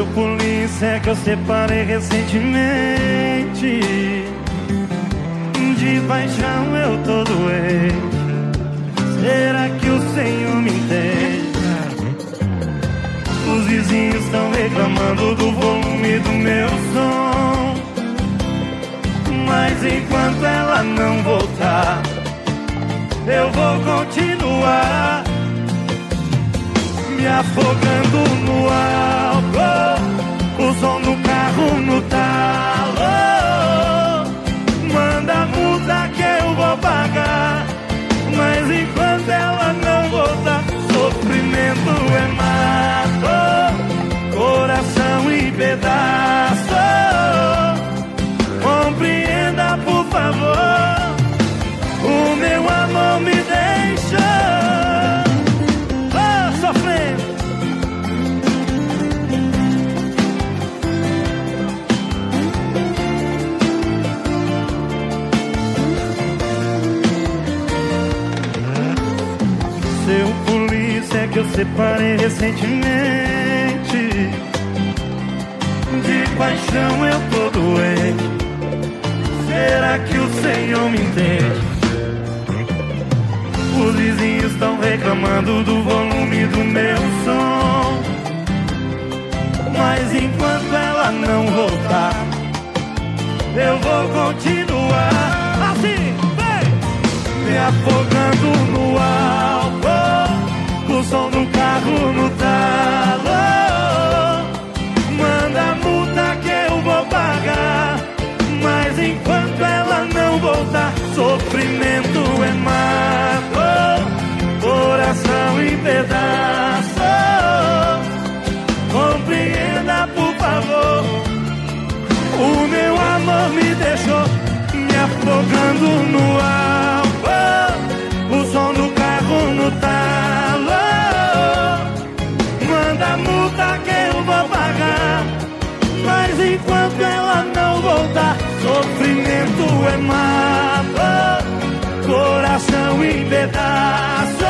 Seu polícia que eu separei recentemente. De paixão eu tô doente. Será que o Senhor me entende? Os vizinhos estão reclamando do volume do meu som, mas enquanto ela não voltar, eu vou continuar me afogando no álcool, o som do carro no talo. Manda multa que eu vou pagar, mas enquanto ela não voltar, sofrimento é mato, coração em pedaço. Compreenda, por favor, o meu amor me deixa sofrendo. Seu polícia que eu separei recentemente. De paixão eu tô doente. Será que o Senhor me entende? Os vizinhos estão reclamando do volume do meu som, mas enquanto ela não voltar, eu vou continuar assim, vem! Me afogando no álcool, o som do carro no talo. Manda a multa que eu vou pagar, mas enquanto ela não voltar, sofrimento é mato, coração em pedaço. Compreenda, por favor, o meu amor me deixou me afogando no álcool, o som do carro no talo. Manda a multa que eu vou pagar, mas enquanto ela não voltar, sofrimento é mato, coração em pedaços.